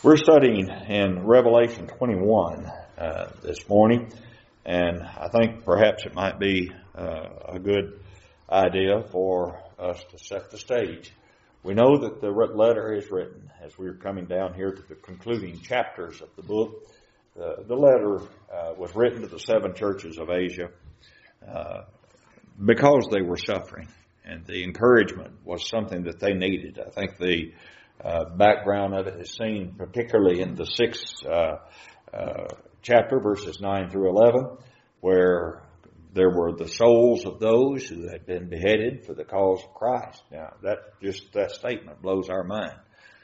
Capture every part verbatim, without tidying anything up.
We're studying in Revelation twenty-one uh, this morning, and I think perhaps it might be uh, a good idea for us to set the stage. We know that the letter is written as we're coming down here to the concluding chapters of the book. Uh, the letter uh, was written to the seven churches of Asia uh, because they were suffering, and the encouragement was something that they needed. I think the Uh, background of it is seen particularly in the sixth uh, uh, chapter, verses nine through eleven, where there were the souls of those who had been beheaded for the cause of Christ. Now, that just that statement blows our mind.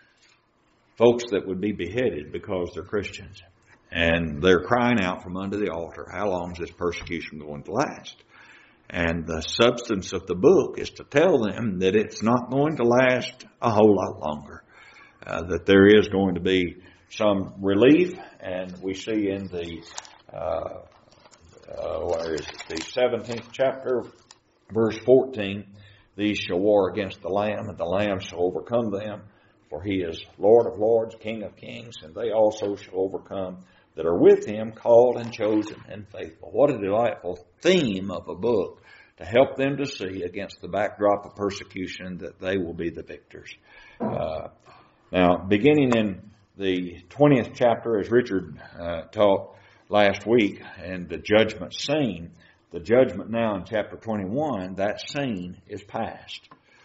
Folks that would be beheaded because they're Christians, and they're crying out from under the altar, how long is this persecution going to last? And the substance of the book is to tell them that it's not going to last a whole lot longer. Uh, that there is going to be some relief, and we see in the uh, uh, where is it? the seventeenth chapter, verse fourteen, these shall war against the Lamb, and the Lamb shall overcome them, for he is Lord of lords, King of kings, and they also shall overcome that are with him, called and chosen and faithful. What a delightful theme of a book to help them to see against the backdrop of persecution that they will be the victors. Uh, now, beginning in the twentieth chapter, as Richard uh, taught last week, and the judgment scene, the judgment now in chapter twenty-one, that scene is past.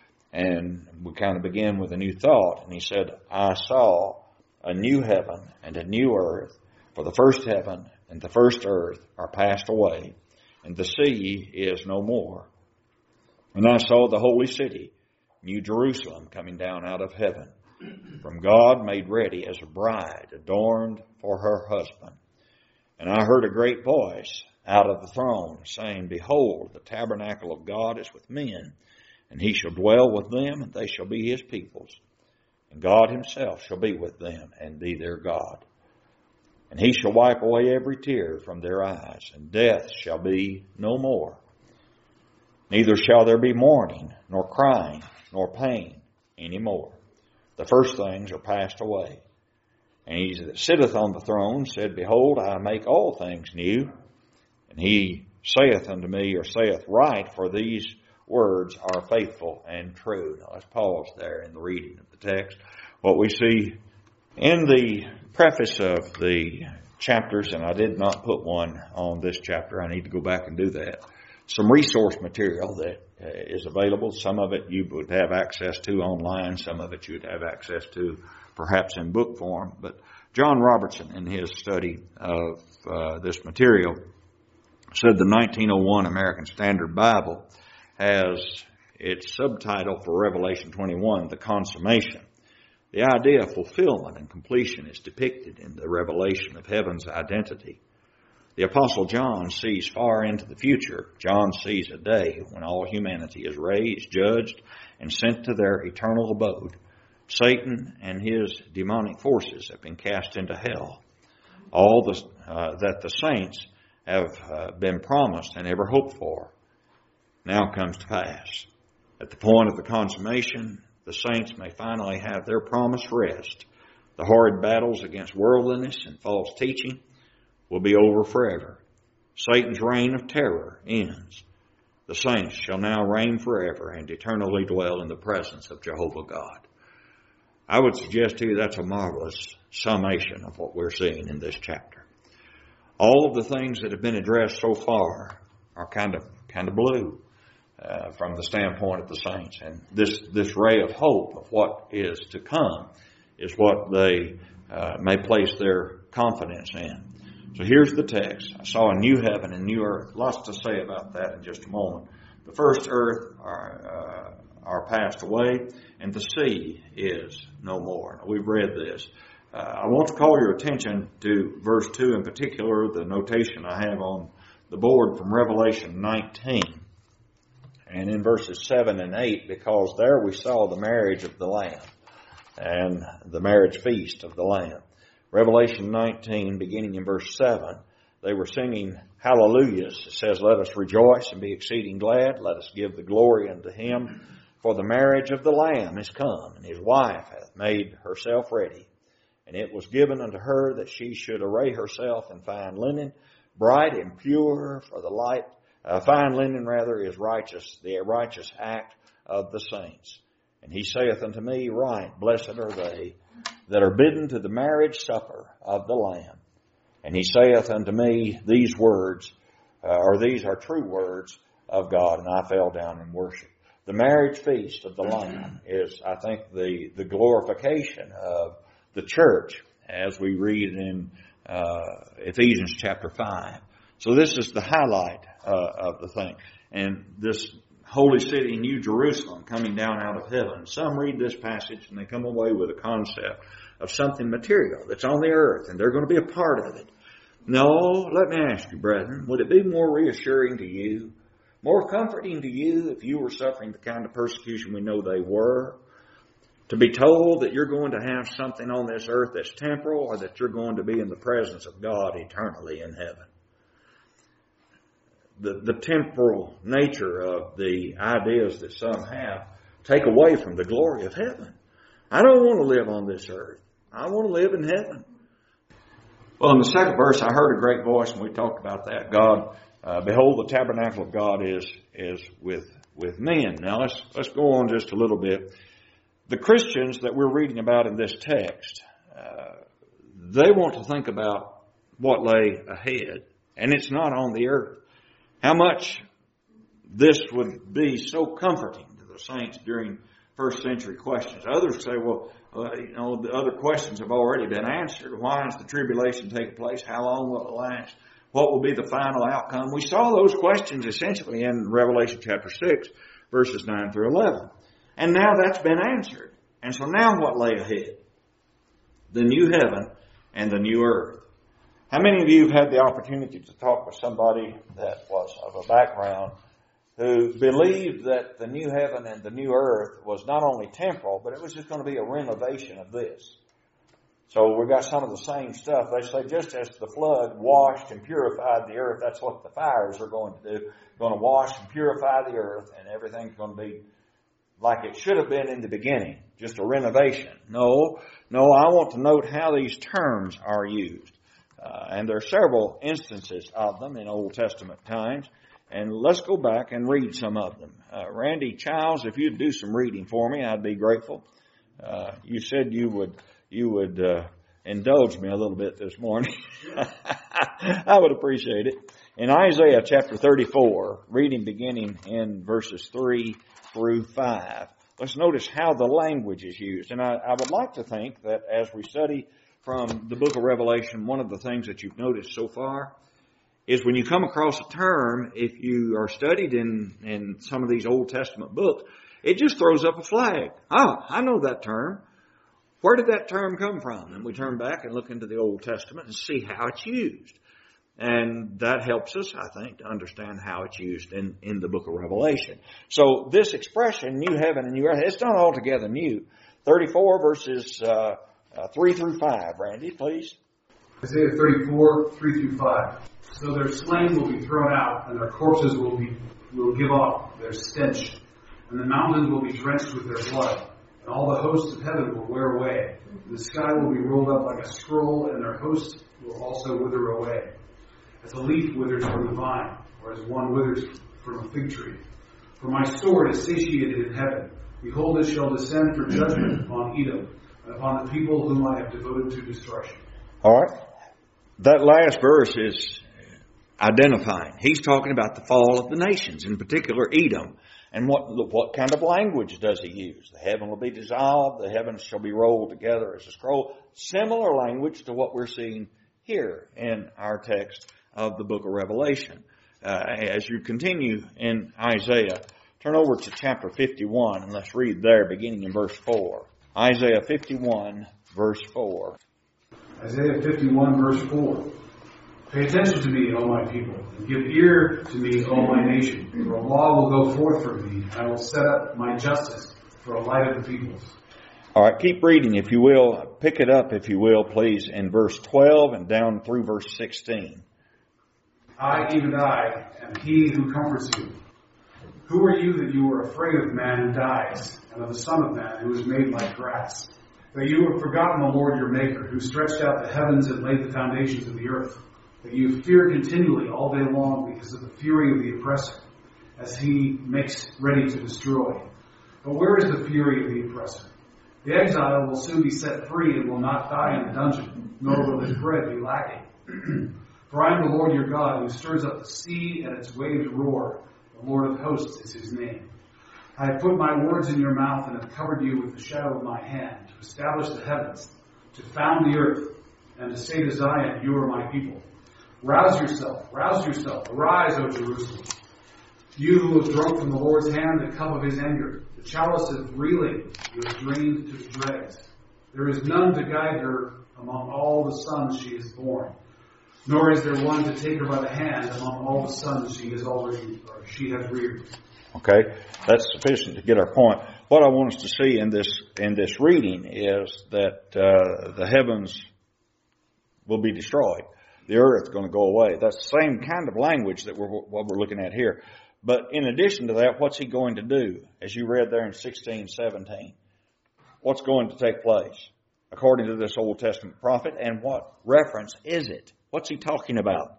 And we kind of begin with a new thought, and he said, I saw a new heaven and a new earth, for the first heaven and the first earth are passed away, and the sea is no more. And I saw the holy city, New Jerusalem, coming down out of heaven, from God, made ready as a bride, adorned for her husband. And I heard a great voice out of the throne, saying, Behold, the tabernacle of God is with men, and he shall dwell with them, and they shall be his peoples. And God himself shall be with them, and be their God. And he shall wipe away every tear from their eyes, and death shall be no more. Neither shall there be mourning, nor crying, nor pain any more. The first things are passed away. And he that sitteth on the throne said, Behold, I make all things new. And he saith unto me, or saith right, for these words are faithful and true. Now let's pause there in the reading of the text. What we see in the preface of the chapters, and I did not put one on this chapter. I need to go back and do that. Some resource material that uh, is available. Some of it you would have access to online. Some of it you would have access to perhaps in book form. But John Robertson, in his study of uh, this material, said the nineteen oh one American Standard Bible has its subtitle for Revelation twenty-one, The Consummation. The idea of fulfillment and completion is depicted in the revelation of heaven's identity. The Apostle John sees far into the future. John sees a day when all humanity is raised, judged, and sent to their eternal abode. Satan and his demonic forces have been cast into hell. All the, uh, that the saints have uh, been promised and ever hoped for now comes to pass. At the point of the consummation, the saints may finally have their promised rest. The horrid battles against worldliness and false teaching will be over forever. Satan's reign of terror ends. The saints shall now reign forever and eternally dwell in the presence of Jehovah God. I would suggest to you that's a marvelous summation of what we're seeing in this chapter. All of the things that have been addressed so far are kind of kind of blue. Uh, from the standpoint of the saints. And this, this ray of hope of what is to come is what they uh, may place their confidence in. So here's the text. I saw a new heaven and new earth. Lots to say about that in just a moment. The first earth are, uh, are passed away, and the sea is no more. Now, we've read this. Uh, I want to call your attention to verse two in particular, the notation I have on the board from Revelation nineteen. And in verses seven and eight, because there we saw the marriage of the Lamb and the marriage feast of the Lamb. Revelation nineteen, beginning in verse seven, they were singing hallelujahs. It says, Let us rejoice and be exceeding glad. Let us give the glory unto him. For the marriage of the Lamb is come, and his wife hath made herself ready. And it was given unto her that she should array herself in fine linen, bright and pure, for the light, uh, fine linen rather, is righteous, the righteous act of the saints. And he saith unto me, Right, blessed are they that are bidden to the marriage supper of the Lamb. And he saith unto me these words, uh, or these are true words of God, and I fell down in worship. The marriage feast of the Lamb is, I think, the, the glorification of the church, as we read in uh, Ephesians chapter five. So this is the highlight uh, of the thing. And this holy city, New Jerusalem, coming down out of heaven. Some read this passage and they come away with a concept of something material that's on the earth, and they're going to be a part of it. No, let me ask you, brethren, would it be more reassuring to you, more comforting to you, if you were suffering the kind of persecution we know they were, to be told that you're going to have something on this earth that's temporal, or that you're going to be in the presence of God eternally in heaven? The, the temporal nature of the ideas that some have take away from the glory of heaven. I don't want to live on this earth. I want to live in heaven. Well, in the second verse, I heard a great voice, and we talked about that. God, uh, behold, the tabernacle of God is is with with men. Now let's let's go on just a little bit. The Christians that we're reading about in this text, uh, they want to think about what lay ahead, and it's not on the earth. How much this would be so comforting to the saints during first century questions. Others say, well, uh, you know, the other questions have already been answered. Why is the tribulation taking place? How long will it last? What will be the final outcome? We saw those questions essentially in Revelation chapter six, verses nine through eleven. And now that's been answered. And so now what lay ahead? The new heaven and the new earth. How many of you have had the opportunity to talk with somebody that was of a background who believed that the new heaven and the new earth was not only temporal, but it was just going to be a renovation of this? So we've got some of the same stuff. They say just as the flood washed and purified the earth, that's what the fires are going to do. Going to wash and purify the earth, and everything's going to be like it should have been in the beginning, just a renovation. No, no, I want to note how these terms are used. Uh, and there are several instances of them in Old Testament times. And let's go back and read some of them. Uh, Randy Childs, if you'd do some reading for me, I'd be grateful. Uh, you said you would you would uh, indulge me a little bit this morning. I would appreciate it. In Isaiah chapter thirty-four, reading beginning in verses three through five, let's notice how the language is used. And I, I would like to think that as we study from the book of Revelation, one of the things that you've noticed so far is when you come across a term, if you are studied in, in some of these Old Testament books, it just throws up a flag. Oh, I know that term. Where did that term come from? And we turn back and look into the Old Testament and see how it's used. And that helps us, I think, to understand how it's used in, in the book of Revelation. So this expression, new heaven and new earth, it's not altogether new. thirty-four verses uh, uh, three through five. Randy, please. Isaiah thirty-four, three through five. So their slain will be thrown out, and their corpses will be will give off their stench, and the mountains will be drenched with their blood, and all the hosts of heaven will wear away. And the sky will be rolled up like a scroll, and their hosts will also wither away. As a leaf withers from the vine, or as one withers from a fig tree. For my sword is satiated in heaven. Behold, it shall descend for judgment upon Edom, and upon the people whom I have devoted to destruction. All right. That last verse is identifying. He's talking about the fall of the nations, in particular Edom. And what what kind of language does he use? The heaven will be dissolved. The heavens shall be rolled together as a scroll. Similar language to what we're seeing here in our text of the book of Revelation. Uh, as you continue in Isaiah, turn over to chapter fifty-one and let's read there beginning in verse four. Isaiah fifty-one, verse four. Isaiah fifty-one, verse four. Pay attention to me, O my people, and give ear to me, O my nation. For a law will go forth from me, and I will set up my justice for a light of the peoples. All right, keep reading, if you will. Pick it up, if you will, please, in verse twelve and down through verse sixteen. I, even I, am he who comforts you. Who are you that you are afraid of man who dies, and of the Son of Man who is made like grass? That you have forgotten the Lord your Maker, who stretched out the heavens and laid the foundations of the earth. That you fear continually all day long because of the fury of the oppressor, as he makes ready to destroy. But where is the fury of the oppressor? The exile will soon be set free and will not die in the dungeon, nor will his bread be lacking. For I am the Lord your God, who stirs up the sea and its waves roar. The Lord of hosts is his name. I have put my words in your mouth and have covered you with the shadow of my hand, to establish the heavens, to found the earth, and to say to Zion, you are my people. Rouse yourself, rouse yourself, arise, O Jerusalem. You who have drunk from the Lord's hand the cup of his anger, the chalice of reeling you have drained to the dregs. There is none to guide her among all the sons she has borne, nor is there one to take her by the hand among all the sons she has already, or she has reared. Okay, that's sufficient to get our point. What I want us to see in this in this reading is that uh, the heavens will be destroyed. The earth is going to go away. That's the same kind of language that we're what we're looking at here. But in addition to that, what's he going to do? As you read there in sixteen, seventeen, what's going to take place according to this Old Testament prophet, and what reference is it? What's he talking about?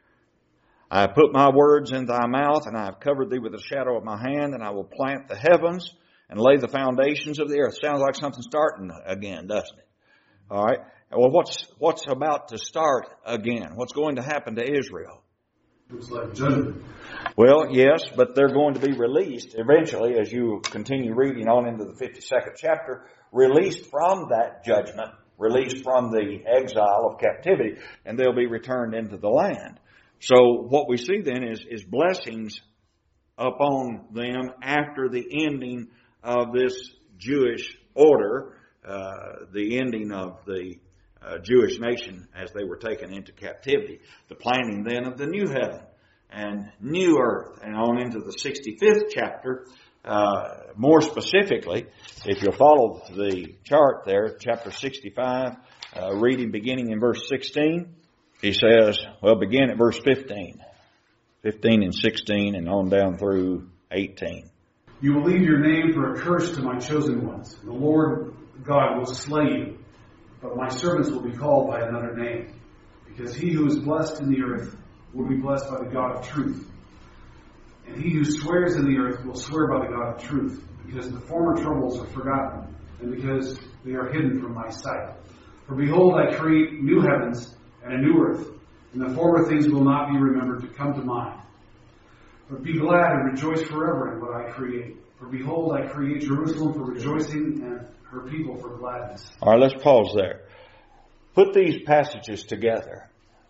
I have put my words in thy mouth, and I have covered thee with the shadow of my hand, and I will plant the heavens and lay the foundations of the earth. Sounds like something starting again, doesn't it? All right. Well, what's what's about to start again? What's going to happen to Israel? Looks like judgment. Well, yes, but they're going to be released eventually, as you continue reading on into the fifty-second chapter, released from that judgment, released from the exile of captivity, and they'll be returned into the land. So what we see then is, is blessings upon them after the ending of this Jewish order, uh, the ending of the uh, Jewish nation as they were taken into captivity, the planting then of the new heaven and new earth, and on into the sixty-fifth chapter. Uh, more specifically, if you'll follow the chart there, chapter sixty-five, uh, reading beginning in verse sixteen, he says, well, begin at verse fifteen. fifteen and sixteen and on down through eighteen. You will leave your name for a curse to my chosen ones. The Lord God will slay you, but my servants will be called by another name. Because he who is blessed in the earth will be blessed by the God of truth. And he who swears in the earth will swear by the God of truth, because the former troubles are forgotten, and because they are hidden from my sight. For behold, I create new heavens and a new earth, and the former things will not be remembered to come to mind. But be glad and rejoice forever in what I create. For behold, I create Jerusalem for rejoicing and her people for gladness. All right, let's pause there. Put these passages together.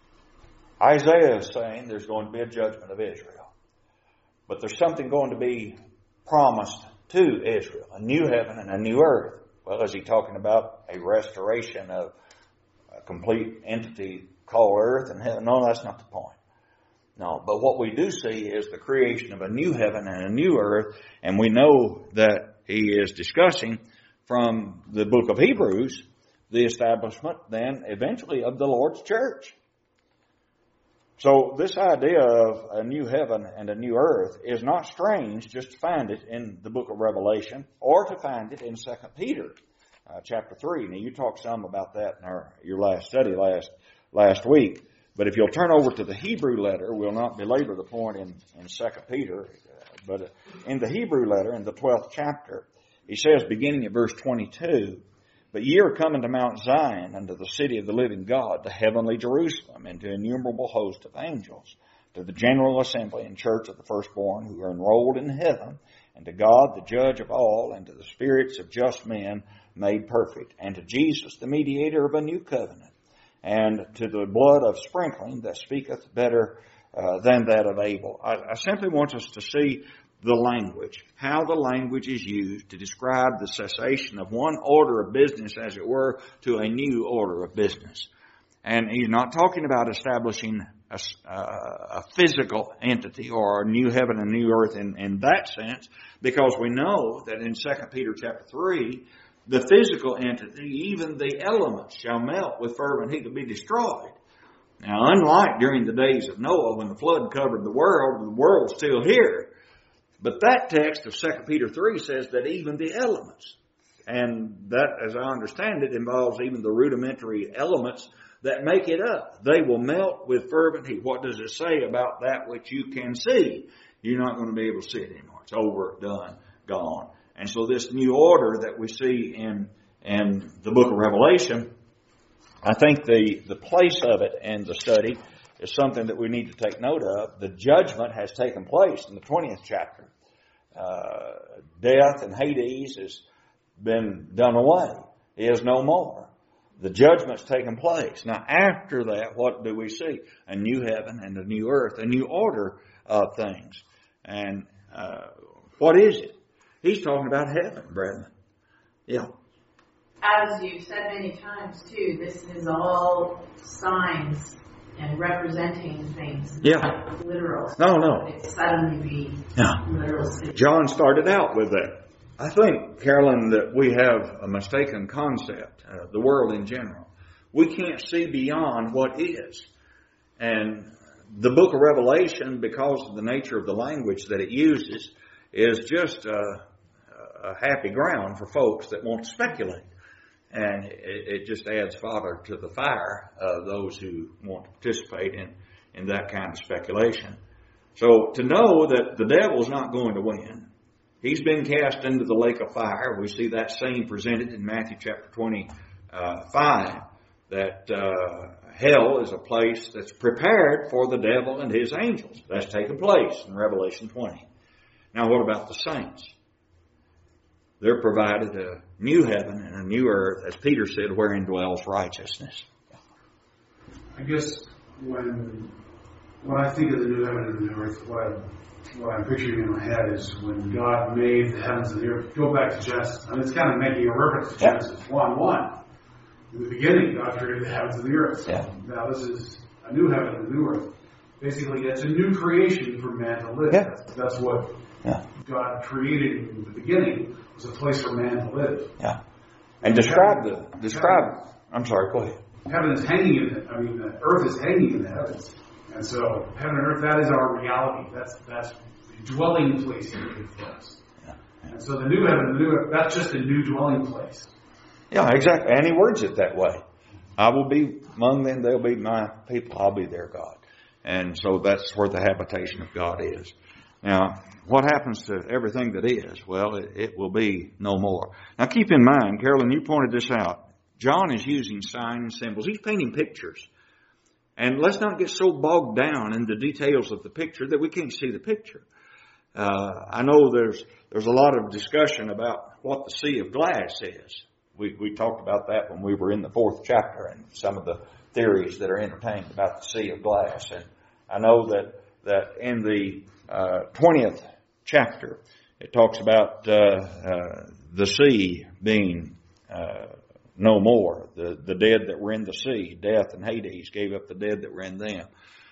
Isaiah is saying there's going to be a judgment of Israel. But there's something going to be promised to Israel, a new heaven and a new earth. Well, is he talking about a restoration of a complete entity called earth and heaven? No, that's not the point. No, but what we do see is the creation of a new heaven and a new earth, and we know that he is discussing from the book of Hebrews the establishment then eventually of the Lord's church. So this idea of a new heaven and a new earth is not strange just to find it in the book of Revelation or to find it in Second Peter uh, chapter three. Now you talked some about that in our, your last study last last week. But if you'll turn over to the Hebrew letter, we'll not belabor the point in, in Second Peter, but in the Hebrew letter, in the twelfth chapter, he says, beginning at verse twenty-two, but ye are coming to Mount Zion, unto the city of the living God, to heavenly Jerusalem, and to innumerable host of angels, to the general assembly and church of the firstborn who are enrolled in heaven, and to God, the judge of all, and to the spirits of just men made perfect, and to Jesus, the mediator of a new covenant, and to the blood of sprinkling that speaketh better uh, than that of Abel. I, I simply want us to see the language, how the language is used to describe the cessation of one order of business, as it were, to a new order of business. And he's not talking about establishing a, uh, a physical entity or a new heaven and new earth in, in that sense, because we know that in Second Peter chapter three, the physical entity, even the elements, shall melt with fervent heat to be destroyed. Now, unlike during the days of Noah when the flood covered the world, the world's still here. But that text of Second Peter three says that even the elements, And that, as I understand it, involves even the rudimentary elements that make it up. They will melt with fervent heat. What does it say about that which you can see? You're not going to be able to see it anymore. It's over, done, gone. And so this new order that we see in, in the book of Revelation, I think the, the place of it and the study is something that we need to take note of. The judgment has taken place in the twentieth chapter. Uh, death and Hades has been done away. It is no more. The judgment's taken place. Now, after that, what do we see? A new heaven and a new earth, a new order of things. And uh, what is it? He's talking about heaven, brethren. Yeah. As you've said many times, too, this is all signs and representing things. Yeah. Not literal. No, no. It suddenly be Yeah. literal. John started out with that. I think, Carolyn, that we have a mistaken concept, uh, the world in general. We can't see beyond what is. And the book of Revelation, because of the nature of the language that it uses, is just a, a happy ground for folks that want to speculate. And it, it just adds fodder to the fire of those who want to participate in, in that kind of speculation. So to know that the devil's not going to win, he's been cast into the lake of fire. We see that scene presented in Matthew chapter twenty-five, that uh, hell is a place that's prepared for the devil and his angels. That's taken place in Revelation twenty. Now what about the saints? They're provided a new heaven and a new earth, as Peter said, wherein dwells righteousness. I guess when when I think of the new heaven and the new earth, what I'm, what I'm picturing in my head is when God made the heavens and the earth. Go back to Genesis. I mean, it's kind of making a reference to Genesis one one. In the beginning, God created the heavens and the earth. Yeah. Now this is a new heaven and a new earth. Basically, it's a new creation for man to live. Yeah. That's, that's what Yeah. God created in the beginning, was a place for man to live. Yeah. And describe the, describe, I'm sorry, go ahead. Heaven is hanging in it. I mean, the earth is hanging in the heavens. And so, heaven and earth, that is our reality. That's that's the dwelling place here for us. Yeah. And so the new heaven, the new earth, that's just a new dwelling place. Yeah, exactly. And he words it that way. I will be among them, they'll be my people, I'll be their God. And so that's where the habitation of God is. Now, what happens to everything that is? Well, it, it will be no more. Now, keep in mind, Carolyn, you pointed this out. John is using signs and symbols. He's painting pictures. And let's not get so bogged down in the details of the picture that we can't see the picture. Uh, I know there's there's a lot of discussion about what the sea of glass is. We we talked about that when we were in the fourth chapter and some of the theories that are entertained about the sea of glass. And I know that that in the uh, twentieth chapter it talks about uh, uh, the sea being uh, no more. The the dead that were in the sea, death and Hades gave up the dead that were in them.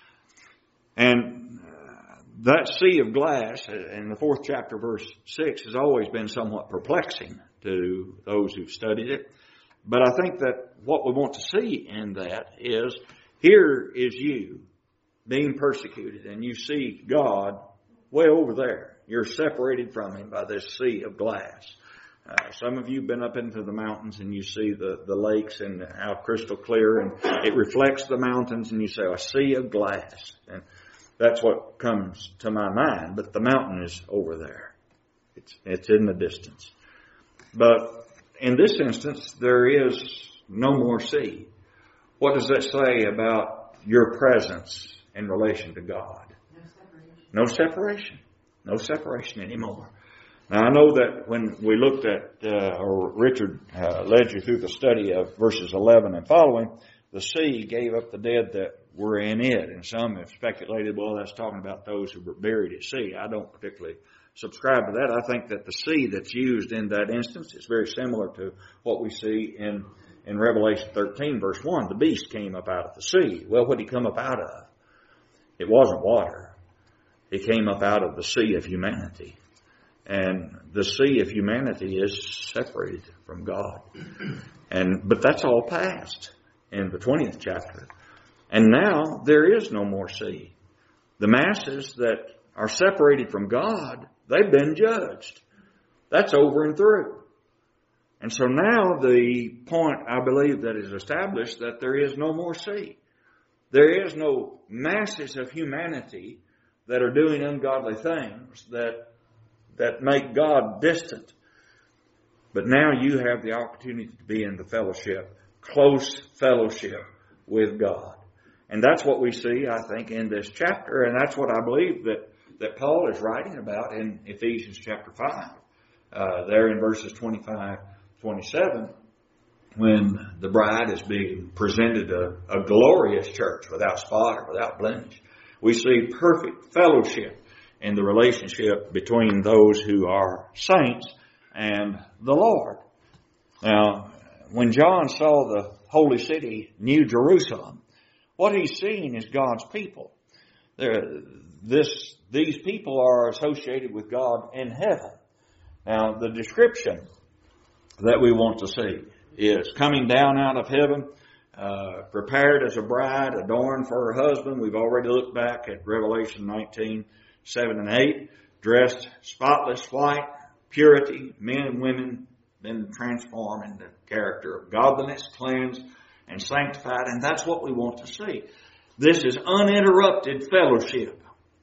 And uh, that sea of glass in the fourth chapter, verse six, has always been somewhat perplexing to those who've studied it. But I think that what we want to see in that is, here is you being persecuted, and you see God way over there. You're separated from Him by this sea of glass. Uh, some of you have been up into the mountains and you see the, the lakes and how crystal clear, and it reflects the mountains, and you say, a sea of glass. And that's what comes to my mind. But the mountain is over there. It's, it's in the distance. But in this instance, there is no more sea. What does that say about your presence in relation to God? No separation. No separation. No separation anymore. Now, I know that when we looked at, uh, or Richard uh, led you through the study of verses eleven and following, the sea gave up the dead that were in it. And some have speculated, well, that's talking about those who were buried at sea. I don't particularly subscribe to that. I think that the sea that's used in that instance is very similar to what we see in, in Revelation thirteen, verse one. The beast came up out of the sea. Well, what did he come up out of? It wasn't water. He came up out of the sea of humanity. And the sea of humanity is separated from God. And but that's all past in the twentieth chapter. And now there is no more sea. The masses that are separated from God, they've been judged. That's over and through. And so now the point, I believe, that is established that there is no more sea. There is no masses of humanity that are doing ungodly things that that make God distant. But now you have the opportunity to be in the fellowship, close fellowship with God. And that's what we see, I think, in this chapter. And that's what I believe that, that Paul is writing about in Ephesians chapter five. Uh, there in verses twenty-five, twenty-seven, when the bride is being presented a, a glorious church without spot or without blemish. We see perfect fellowship in the relationship between those who are saints and the Lord. Now, when John saw the holy city, New Jerusalem, what he's seeing is God's people. There, this, these people are associated with God in heaven. Now, the description that we want to see is coming down out of heaven, uh, prepared as a bride, adorned for her husband. We've already looked back at Revelation nineteen, seven and eight, dressed spotless white, purity, men and women been transformed into character of godliness, cleansed, and sanctified. And that's what we want to see. This is uninterrupted fellowship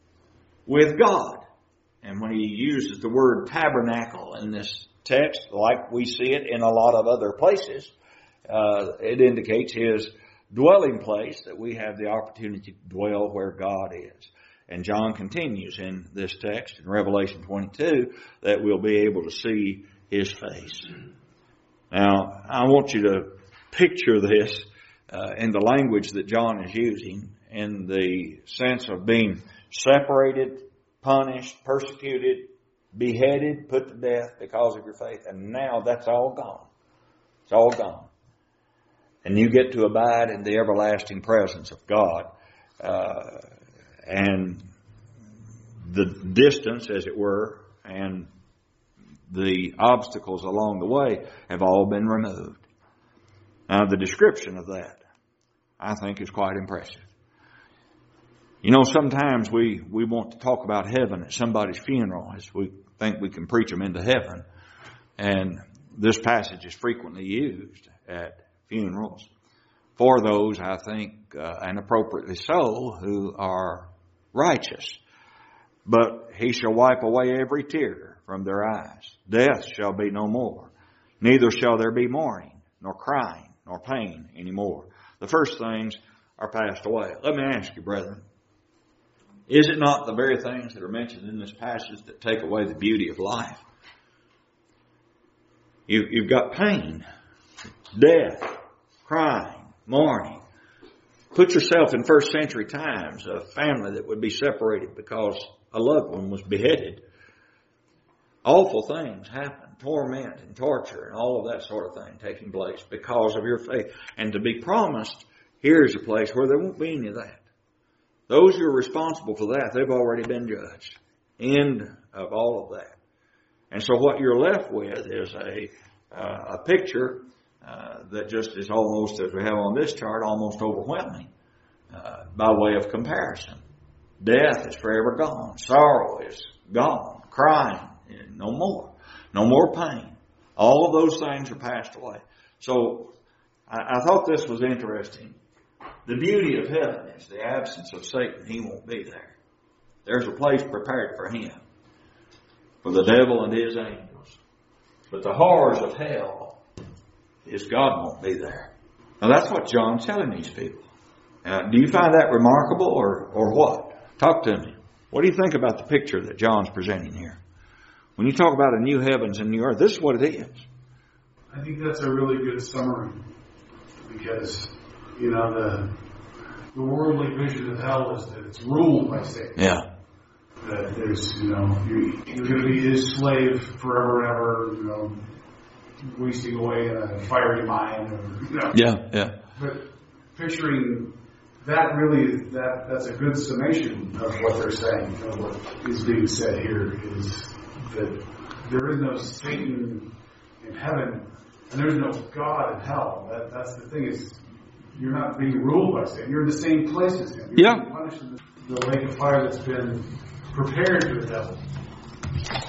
with God. And when he uses the word tabernacle in this text, like we see it in a lot of other places, uh, it indicates his dwelling place, that we have the opportunity to dwell where God is. And John continues in this text in Revelation twenty-two that we'll be able to see his face. Now, I want you to picture this uh, in the language that John is using, in the sense of being separated, punished, persecuted, beheaded, put to death because of your faith. And now that's all gone. It's all gone. And you get to abide in the everlasting presence of God. Uh, and the distance, as it were, and the obstacles along the way have all been removed. Now, the description of that, I think, is quite impressive. You know, sometimes we, we want to talk about heaven at somebody's funeral, as we think we can preach them into heaven. And this passage is frequently used at funerals for those, I think, uh, and appropriately so, who are righteous. But he shall wipe away every tear from their eyes. Death shall be no more. Neither shall there be mourning, nor crying, nor pain anymore. The first things are passed away. Let me ask you, brethren, is it not the very things that are mentioned in this passage that take away the beauty of life? You, you've got pain, death, crying, mourning. Put yourself in first century times, a family that would be separated because a loved one was beheaded. Awful things happen, torment and torture and all of that sort of thing taking place because of your faith. And to be promised, here's a place where there won't be any of that. Those who are responsible for that, they've already been judged. End of all of that. And so what you're left with is a uh, a picture uh, that just is almost, as we have on this chart, almost overwhelming uh, by way of comparison. Death is forever gone. Sorrow is gone. Crying, no more. No more pain. All of those things are passed away. So I, I thought this was interesting. The beauty of heaven is the absence of Satan. He won't be there. There's a place prepared for him, for the devil and his angels. But the horrors of hell is God won't be there. Now that's what John's telling these people. Now, do you find that remarkable or, or what? Talk to me. What do you think about the picture that John's presenting here? When you talk about a new heavens and new earth, this is what it is. I think that's a really good summary, because you know, the the worldly vision of hell is that it's ruled by Satan. Yeah. That there's, you know, you're, you're going to be his slave forever and ever, you know, wasting away in a fiery mine. Or, you know. Yeah, yeah. But picturing that really, that that's a good summation of what they're saying. You know, what is being said here is that there is no Satan in heaven and there's no God in hell. That that's the thing is, you're not being ruled by Satan. You're in the same place as him. You're yeah. being punished in the lake of fire that's been prepared for the devil.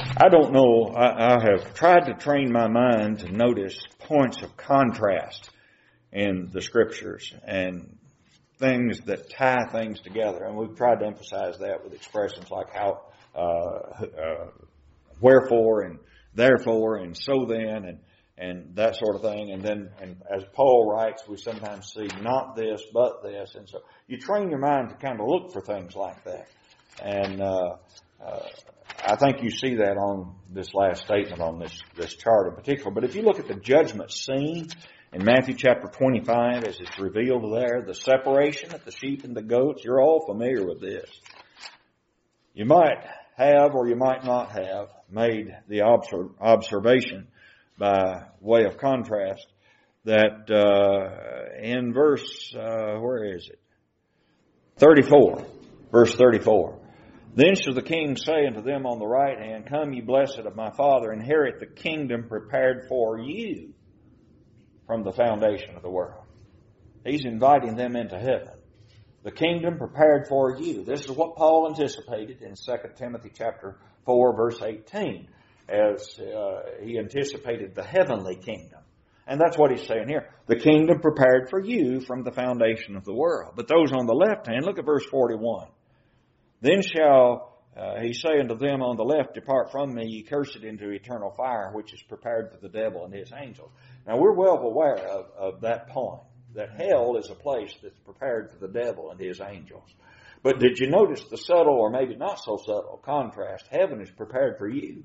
I don't know, I, I have tried to train my mind to notice points of contrast in the Scriptures and things that tie things together. And we've tried to emphasize that with expressions like how, uh, uh, wherefore and therefore and so then and, and that sort of thing. And then, and as Paul writes, we sometimes see not this, but this. And so you train your mind to kind of look for things like that. And, uh, uh, I think you see that on this last statement on this, this chart in particular. But if you look at the judgment scene in Matthew chapter twenty-five, as it's revealed there, the separation of the sheep and the goats, you're all familiar with this. You might have or you might not have made the observation by way of contrast that uh, in verse, uh, where is it? thirty-four, verse thirty-four. Then shall the king say unto them on the right hand, Come, ye blessed of my Father, inherit the kingdom prepared for you from the foundation of the world. He's inviting them into heaven. The kingdom prepared for you. This is what Paul anticipated in Second Timothy chapter four, verse eighteen, as uh, he anticipated the heavenly kingdom. And that's what he's saying here. The kingdom prepared for you from the foundation of the world. But those on the left hand, look at verse forty-one. Then shall uh, he say unto them on the left, Depart from me, ye cursed, into eternal fire, which is prepared for the devil and his angels. Now we're well aware of, of that point, that hell is a place that's prepared for the devil and his angels. But did you notice the subtle, or maybe not so subtle, contrast? Heaven is prepared for you.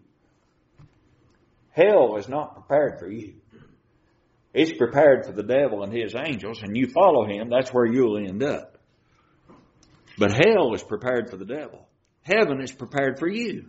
Hell is not prepared for you. It's prepared for the devil and his angels, and you follow him, that's where you'll end up. But hell is prepared for the devil. Heaven is prepared for you.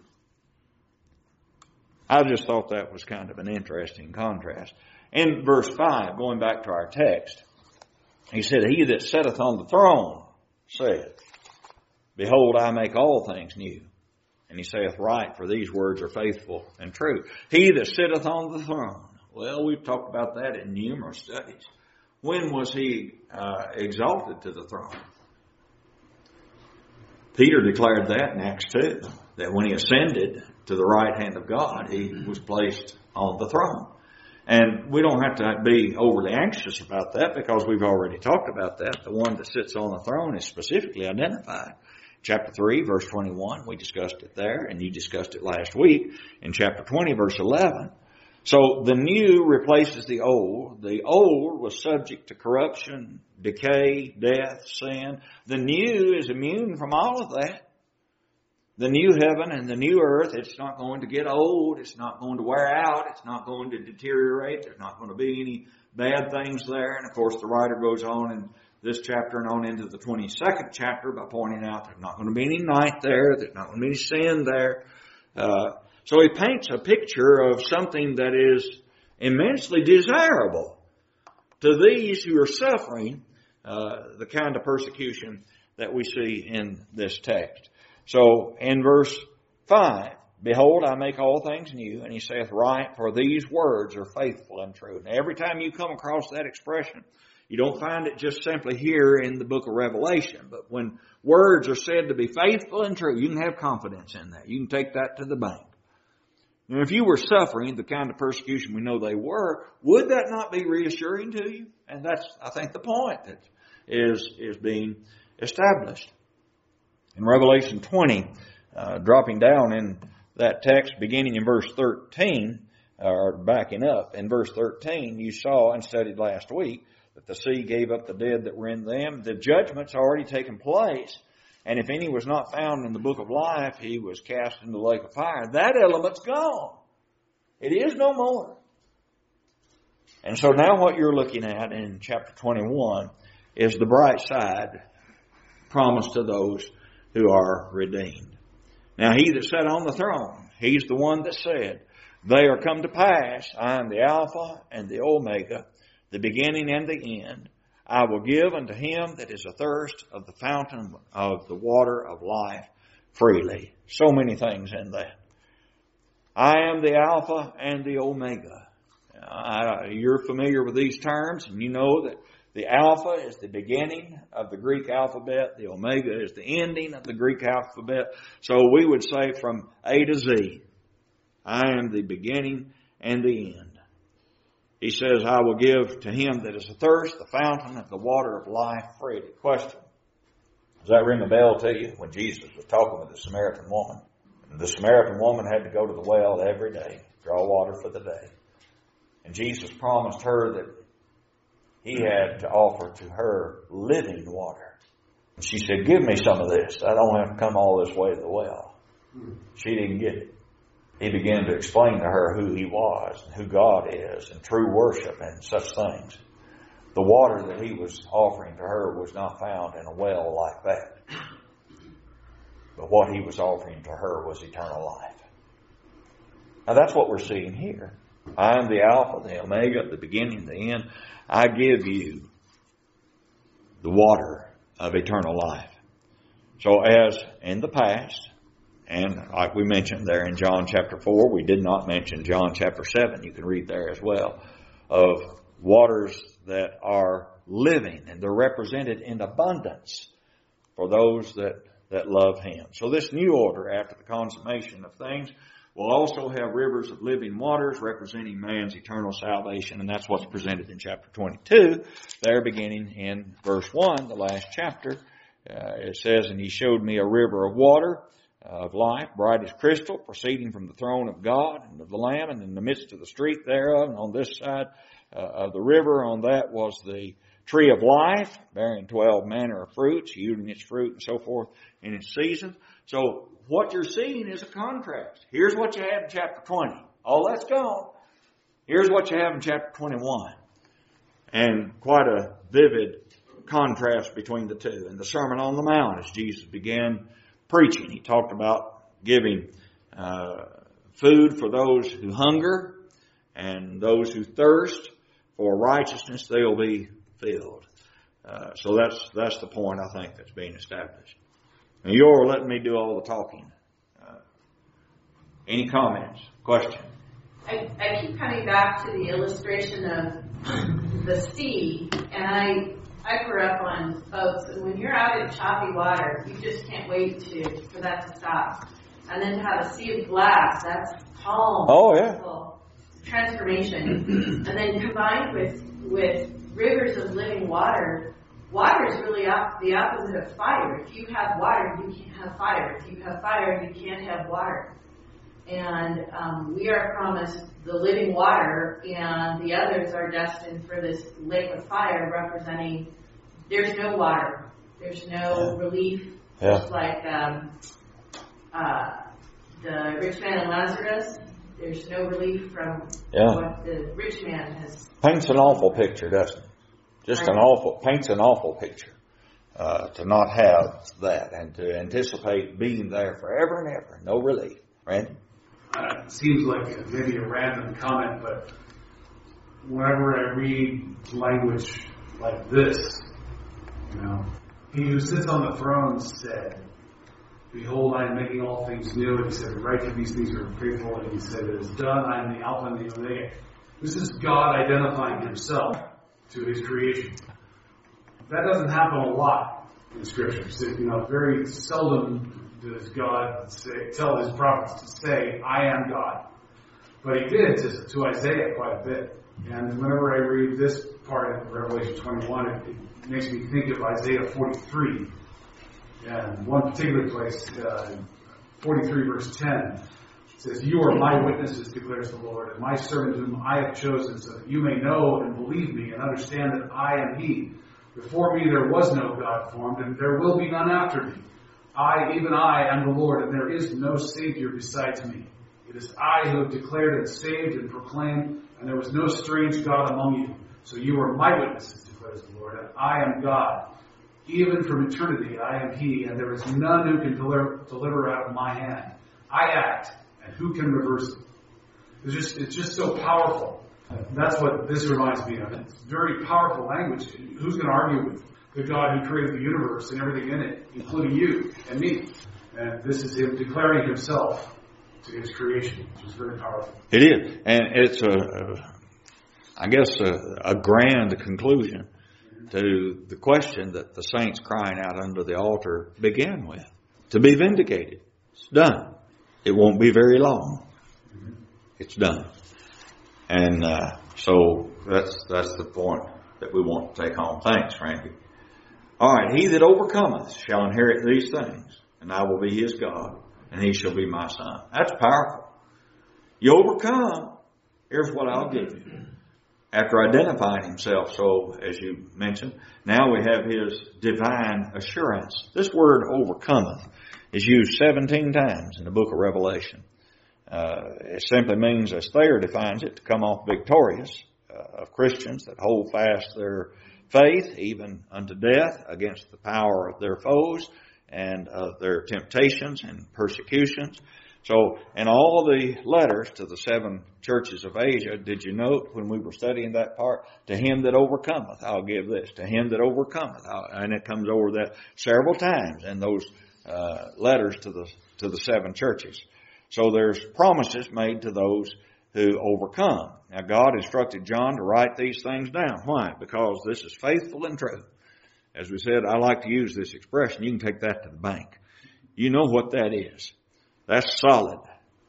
I just thought that was kind of an interesting contrast. In verse five, going back to our text, he said, He that sitteth on the throne saith, Behold, I make all things new. And he saith, Right, for these words are faithful and true. He that sitteth on the throne. Well, we've talked about that in numerous studies. When was he uh, exalted to the throne? Peter declared that in Acts two, that when he ascended to the right hand of God, he was placed on the throne. And we don't have to be overly anxious about that because we've already talked about that. The one that sits on the throne is specifically identified. Chapter three, verse twenty-one, we discussed it there, and you discussed it last week in chapter twenty, verse eleven. So the new replaces the old. The old was subject to corruption, decay, death, sin. The new is immune from all of that. The new heaven and the new earth, it's not going to get old. It's not going to wear out. It's not going to deteriorate. There's not going to be any bad things there. And of course, the writer goes on in this chapter and on into the twenty-second chapter by pointing out there's not going to be any night there. There's not going to be any sin there. Uh, So he paints a picture of something that is immensely desirable to these who are suffering uh, the kind of persecution that we see in this text. So in verse five, Behold, I make all things new, and he saith, Right, for these words are faithful and true. Now every time you come across that expression, you don't find it just simply here in the book of Revelation, but when words are said to be faithful and true, you can have confidence in that. You can take that to the bank. Now, if you were suffering the kind of persecution we know they were, would that not be reassuring to you? And that's, I think, the point that is, is being established. In Revelation twenty, uh, dropping down in that text, beginning in verse thirteen, or backing up, in verse thirteen, you saw and studied last week that the sea gave up the dead that were in them. The judgment's already taken place. And if any was not found in the book of life, he was cast into the lake of fire. That element's gone. It is no more. And so now what you're looking at in chapter twenty-one is the bright side promised to those who are redeemed. Now he that sat on the throne, he's the one that said, They are come to pass. I am the Alpha and the Omega, the beginning and the end. I will give unto him that is athirst of the fountain of the water of life freely. So many things in that. I am the Alpha and the Omega. Uh, you're familiar with these terms, and you know that the Alpha is the beginning of the Greek alphabet. The Omega is the ending of the Greek alphabet. So we would say from A to Z. I am the beginning and the end. He says, I will give to him that is athirst the fountain of the water of life freely. Question. Does that ring a bell to you? When Jesus was talking with the Samaritan woman. The Samaritan woman had to go to the well every day, draw water for the day. And Jesus promised her that he had to offer to her living water. And she said, give me some of this. I don't have to come all this way to the well. She didn't get it. He began to explain to her who he was and who God is and true worship and such things. The water that he was offering to her was not found in a well like that. But what he was offering to her was eternal life. Now that's what we're seeing here. I am the Alpha, the Omega, the beginning, the end. I give you the water of eternal life. So as in the past, and like we mentioned there in John chapter four, we did not mention John chapter seven. You can read there as well, of waters that are living, and they're represented in abundance for those that, that love him. So this new order, after the consummation of things, will also have rivers of living waters representing man's eternal salvation, and that's what's presented in chapter twenty-two, there beginning in verse one, the last chapter. Uh, it says, and he showed me a river of water of life, bright as crystal, proceeding from the throne of God and of the Lamb, and in the midst of the street thereof, and on this side uh, of the river, on that was the tree of life, bearing twelve manner of fruits, yielding its fruit and so forth in its season. So what you're seeing is a contrast. Here's what you have in chapter twenty. All that's gone. Here's what you have in chapter twenty-one. And quite a vivid contrast between the two. In the Sermon on the Mount, as Jesus began preaching, he talked about giving uh, food for those who hunger and those who thirst for righteousness, they'll be filled. Uh, so that's that's the point, I think, that's being established. And you're letting me do all the talking. Uh, any comments? Question? I, I keep coming back to the illustration of the sea, and I I grew up on boats, and when you're out in choppy water, you just can't wait to for that to stop. And then to have a sea of glass, that's calm. Oh, yeah. Transformation. And then combined with with rivers of living water, water is really op- the opposite of fire. If you have water, you can't have fire. If you have fire, you can't have water. And um, we are promised the living water, and the others are destined for this lake of fire, representing there's no water, there's no relief. Yeah. Just like um, uh, the rich man and Lazarus, there's no relief from yeah. what the rich man has. Paints an awful picture, doesn't it? Just an awful, paints an awful picture uh, to not have that and to anticipate being there forever and ever. No relief. Randy? Uh, it seems like maybe a random comment, but whenever I read language like this, you know, he who sits on the throne said, behold, I am making all things new. And he said, write that these things are faithful. And he said, it is done. I am the Alpha and the Omega. This is God identifying himself to his creation. That doesn't happen a lot in Scripture. So, you know, very seldom does God say, tell his prophets to say, I am God. But he did to, to Isaiah quite a bit. And whenever I read this part of Revelation twenty-one, it, it makes me think of Isaiah forty-three. And one particular place, uh, forty-three verse ten, says, you are my witnesses, declares the Lord, and my servant whom I have chosen, so that you may know and believe me and understand that I am he. Before me there was no God formed, and there will be none after me. I, even I, am the Lord, and there is no Savior besides me. It is I who have declared and saved and proclaimed, and there was no strange God among you. So you are my witnesses, declares the Lord, and I am God. Even from eternity I am he, and there is none who can deliver, deliver out of my hand. I act, and who can reverse it? It's just, it's just so powerful. That's what this reminds me of. It's very powerful language. Who's going to argue with the God who created the universe and everything in it, including you and me? And this is him declaring himself to his creation, which is very powerful. It is. And it's, a, a I guess, a, a grand conclusion to the question that the saints crying out under the altar began with. To be vindicated. It's done. It won't be very long. Mm-hmm. It's done. And uh, so that's that's the point that we want to take home. Thanks, Frankie. All right, he that overcometh shall inherit these things, and I will be his God, and he shall be my son. That's powerful. You overcome, here's what I'll give you. After identifying himself, so as you mentioned, now we have his divine assurance. This word overcometh is used seventeen times in the book of Revelation. Uh, it simply means, as Thayer defines it, to come off victorious uh, of Christians that hold fast their faith, even unto death, against the power of their foes and of their temptations and persecutions. So, in all the letters to the seven churches of Asia, did you note when we were studying that part? To him that overcometh, I'll give this. To him that overcometh. I'll, and it comes over that several times in those uh, letters to the to the seven churches. So there's promises made to those who overcome. Now, God instructed John to write these things down. Why? Because this is faithful and true. As we said, I like to use this expression. You can take that to the bank. You know what that is. That's solid.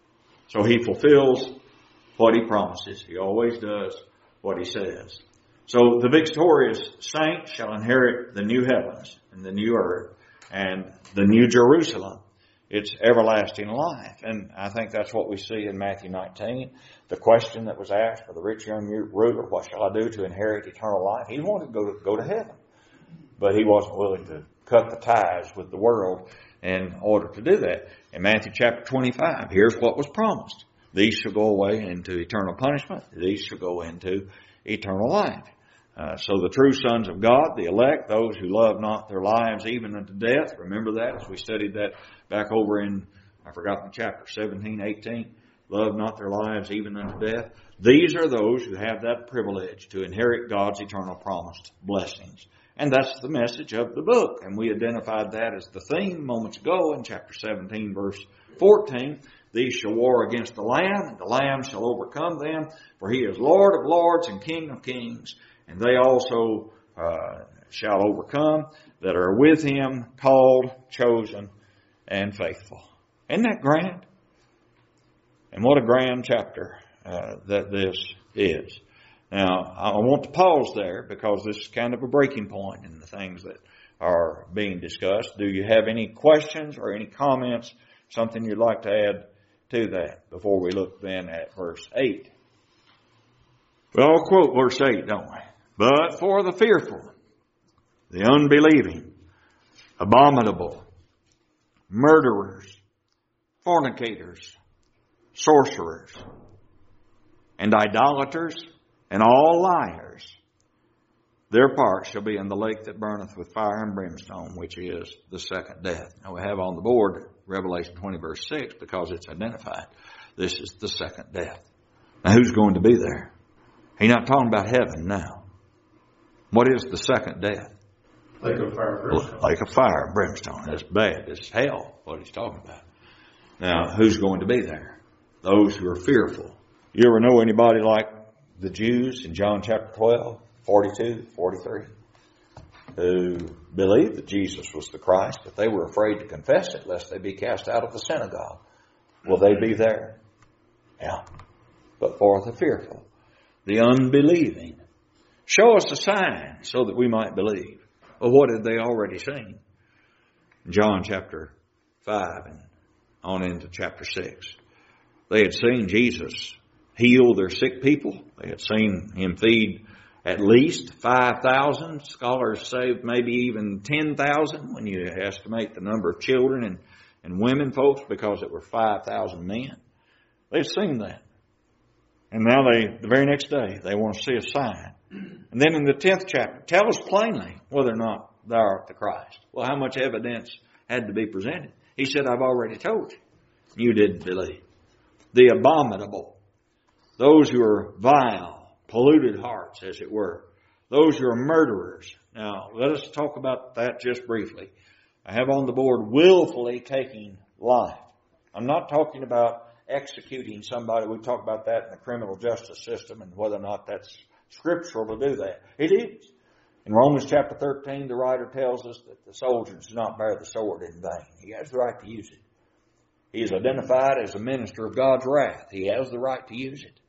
So he fulfills what he promises. He always does what he says. So the victorious saint shall inherit the new heavens and the new earth and the new Jerusalem. It's everlasting life. And I think that's what we see in Matthew nineteen. The question that was asked for the rich young ruler, what shall I do to inherit eternal life? He wanted to go to, go to heaven. But he wasn't willing to cut the ties with the world in order to do that. In Matthew chapter twenty-five, here's what was promised. These shall go away into eternal punishment. These shall go into eternal life. Uh, so the true sons of God, the elect, those who love not their lives even unto death. Remember that as we studied that back over in, I forgot the chapter, seventeen, eighteen. Love not their lives even unto death. These are those who have that privilege to inherit God's eternal promised blessings. And that's the message of the book. And we identified that as the theme moments ago in chapter seventeen, verse fourteen. These shall war against the Lamb, and the Lamb shall overcome them, for he is Lord of lords and King of kings. And they also uh, shall overcome that are with him, called, chosen, and faithful. Isn't that grand? And what a grand chapter uh, that this is. Now, I want to pause there because this is kind of a breaking point in the things that are being discussed. Do you have any questions or any comments, something you'd like to add to that before we look then at verse eight? Well, I'll quote verse eight, don't we? But for the fearful, the unbelieving, abominable, murderers, fornicators, sorcerers, and idolaters, and all liars, their part shall be in the lake that burneth with fire and brimstone, which is the second death. Now we have on the board Revelation twenty verse six because it's identified. This is the second death. Now who's going to be there? He's not talking about heaven now. What is the second death? Lake of fire and brimstone. Lake of fire and brimstone. That's bad. It's hell, what he's talking about. Now, who's going to be there? Those who are fearful. You ever know anybody like the Jews in John chapter twelve, forty-two, forty-three, who believed that Jesus was the Christ, but they were afraid to confess it lest they be cast out of the synagogue? Will they be there? Yeah. But for the fearful, the unbelieving, show us a sign so that we might believe. Well, what had they already seen? John chapter five and on into chapter six. They had seen Jesus heal their sick people. They had seen him feed at least five thousand. Scholars say maybe even ten thousand when you estimate the number of children and, and women folks, because it were five thousand men. They'd seen that. And now they, the very next day, they want to see a sign. And then in the tenth chapter, tell us plainly whether or not thou art the Christ. Well, how much evidence had to be presented? He said, I've already told you. You didn't believe. The abominable. Those who are vile, polluted hearts, as it were. Those who are murderers. Now, let us talk about that just briefly. I have on the board willfully taking life. I'm not talking about executing somebody. We talk about that in the criminal justice system and whether or not that's scriptural to do that. It is. In Romans chapter thirteen, the writer tells us that the soldier does not bear the sword in vain. He has the right to use it. He is identified as a minister of God's wrath. He has the right to use it.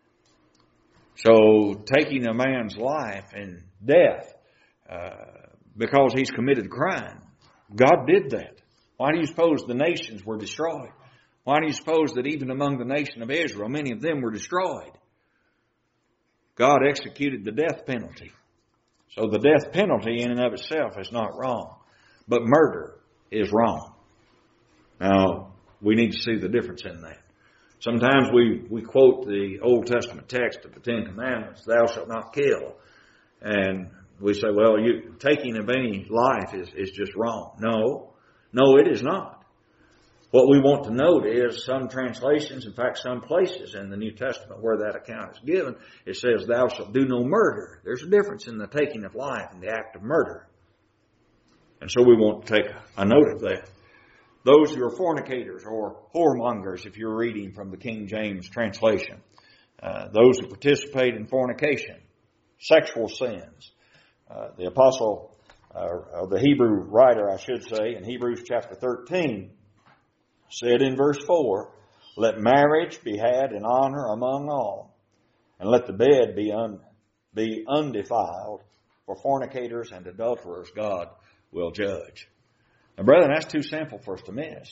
So taking a man's life and death uh, because he's committed a crime, God did that. Why do you suppose the nations were destroyed? Why do you suppose that even among the nation of Israel, many of them were destroyed? God executed the death penalty. So the death penalty in and of itself is not wrong. But murder is wrong. Now, we need to see the difference in that. Sometimes we, we quote the Old Testament text of the Ten Commandments, thou shalt not kill. And we say, well, you, taking of any life is, is just wrong. No, no, it is not. What we want to note is some translations, in fact, some places in the New Testament where that account is given, it says, thou shalt do no murder. There's a difference in the taking of life and the act of murder. And so we want to take a note of that. Those who are fornicators or whoremongers, if you're reading from the King James translation, uh, those who participate in fornication, sexual sins. Uh, the apostle, uh, or the Hebrew writer, I should say, in Hebrews chapter thirteen, said in verse four, let marriage be had in honor among all, and let the bed be, un, be undefiled, for fornicators and adulterers God will judge. Now, brethren, that's too simple for us to miss.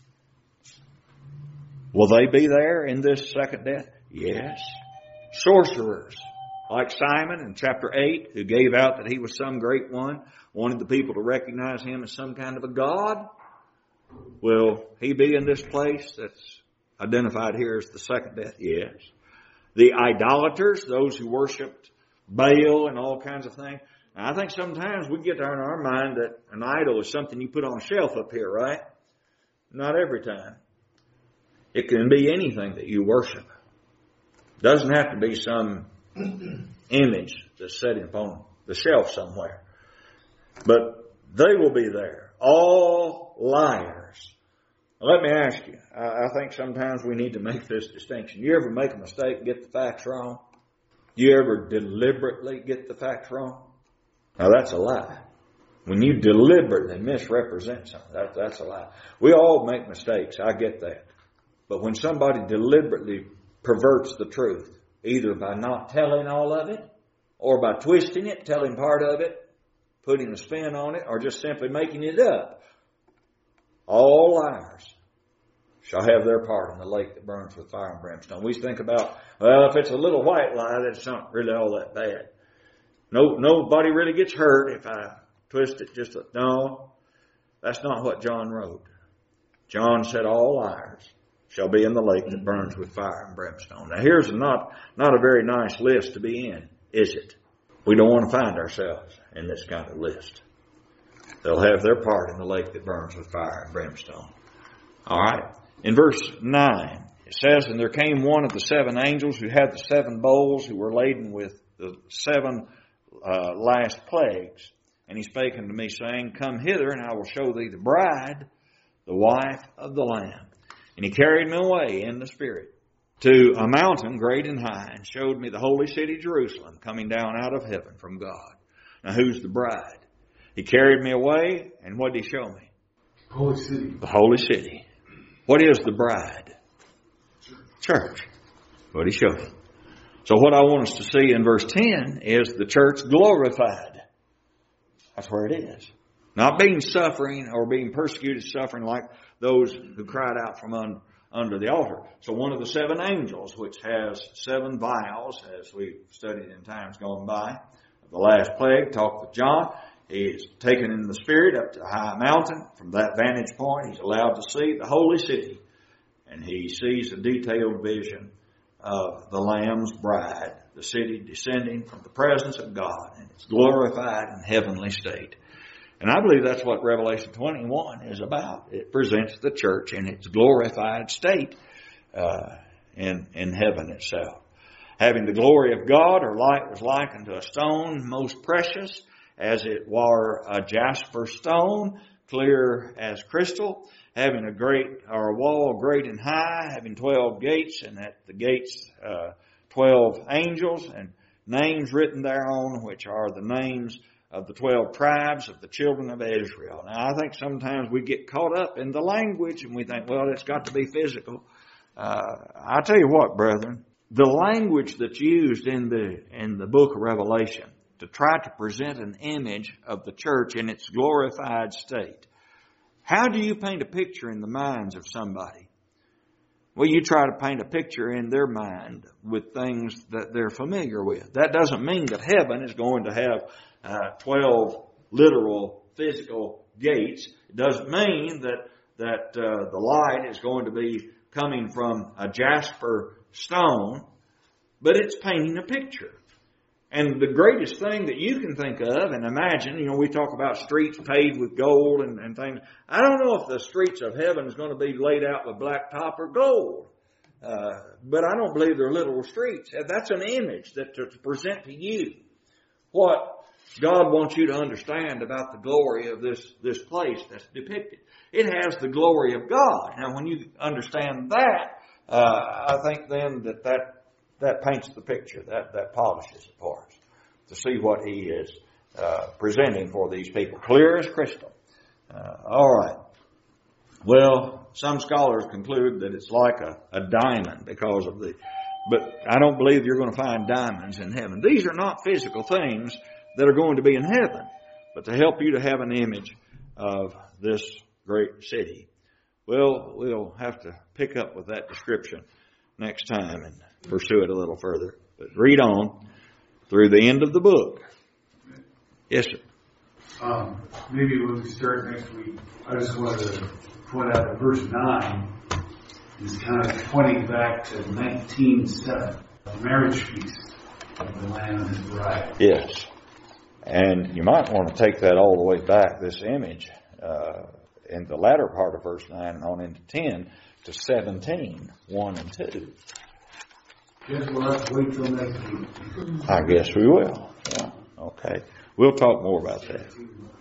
Will they be there in this second death? Yes. Sorcerers, like Simon in chapter eight, who gave out that he was some great one, wanted the people to recognize him as some kind of a god. Will he be in this place that's identified here as the second death? Yes. The idolaters, those who worshipped Baal and all kinds of things. Now, I think sometimes we get there in our mind that an idol is something you put on a shelf up here, right? Not every time. It can be anything that you worship. It doesn't have to be some image that's set upon the shelf somewhere. But they will be there. All liars. Now, let me ask you, I, I think sometimes we need to make this distinction. You ever make a mistake and get the facts wrong? You ever deliberately get the facts wrong? Now that's a lie. When you deliberately misrepresent something, that, that's a lie. We all make mistakes, I get that. But when somebody deliberately perverts the truth, either by not telling all of it, or by twisting it, telling part of it, putting a spin on it, or just simply making it up, all liars shall have their part in the lake that burns with fire and brimstone. We think about, well, if it's a little white lie, that's not really all that bad. No, nobody really gets hurt if I twist it just a, no, that's not what John wrote. John said all liars shall be in the lake that burns with fire and brimstone. Now here's a not, not a very nice list to be in, is it? We don't want to find ourselves in this kind of list. They'll have their part in the lake that burns with fire and brimstone. All right. In verse nine, it says, and there came one of the seven angels who had the seven bowls, who were laden with the seven Uh, last plagues. And he spake unto me, saying, come hither, and I will show thee the bride, the wife of the Lamb. And he carried me away in the Spirit to a mountain great and high, and showed me the holy city Jerusalem, coming down out of heaven from God. Now who's the bride? He carried me away, and what did he show me? Holy city. The holy city. What is the bride? Church. What did he show me? So what I want us to see in verse ten is the church glorified. That's where it is. Not being suffering or being persecuted, suffering like those who cried out from un, under the altar. So one of the seven angels, which has seven vials, as we studied in times gone by, the last plague, talked with John. He is taken in the Spirit up to a high mountain. From that vantage point, he's allowed to see the holy city. And he sees a detailed vision of the Lamb's bride, the city descending from the presence of God in its glorified and heavenly state. And I believe that's what Revelation twenty-one is about. It presents the church in its glorified state uh, in, in heaven itself. Having the glory of God, her light was like unto a stone most precious, as it were a jasper stone, clear as crystal, having a great, or a wall great and high, having twelve gates, and at the gates uh, twelve angels, and names written thereon, which are the names of the twelve tribes of the children of Israel. Now, I think sometimes we get caught up in the language and we think, well, it's got to be physical. Uh, I tell you what, brethren, the language that's used in the in the book of Revelation to try to present an image of the church in its glorified state. How do you paint a picture in the minds of somebody? Well, you try to paint a picture in their mind with things that they're familiar with. That doesn't mean that heaven is going to have uh, twelve literal physical gates. It doesn't mean that that uh, the light is going to be coming from a jasper stone, but it's painting a picture. And the greatest thing that you can think of and imagine, you know, we talk about streets paved with gold and, and things. I don't know if the streets of heaven is going to be laid out with blacktop or gold. Uh, but I don't believe they're literal streets. That's an image that to, to present to you what God wants you to understand about the glory of this, this place that's depicted. It has the glory of God. Now, when you understand that, uh, I think then that that That paints the picture. That, that polishes it for us to see what He is uh, presenting for these people. Clear as crystal. Uh, all right. Well, some scholars conclude that it's like a, a diamond because of the... But I don't believe you're going to find diamonds in heaven. These are not physical things that are going to be in heaven, but to help you to have an image of this great city. Well, we'll have to pick up with that description next time and pursue it a little further. But read on through the end of the book. Yes, sir. Um, maybe when we start next week, I just wanted to point out that verse nine is kind of pointing back to nineteen seven, the marriage feast of the Lamb and His bride. Yes. And you might want to take that all the way back, this image, uh, in the latter part of verse nine and on into ten to seventeen, one and two. Guess we'll have to wait till next week. I guess we will. Yeah. Okay. We'll talk more about that.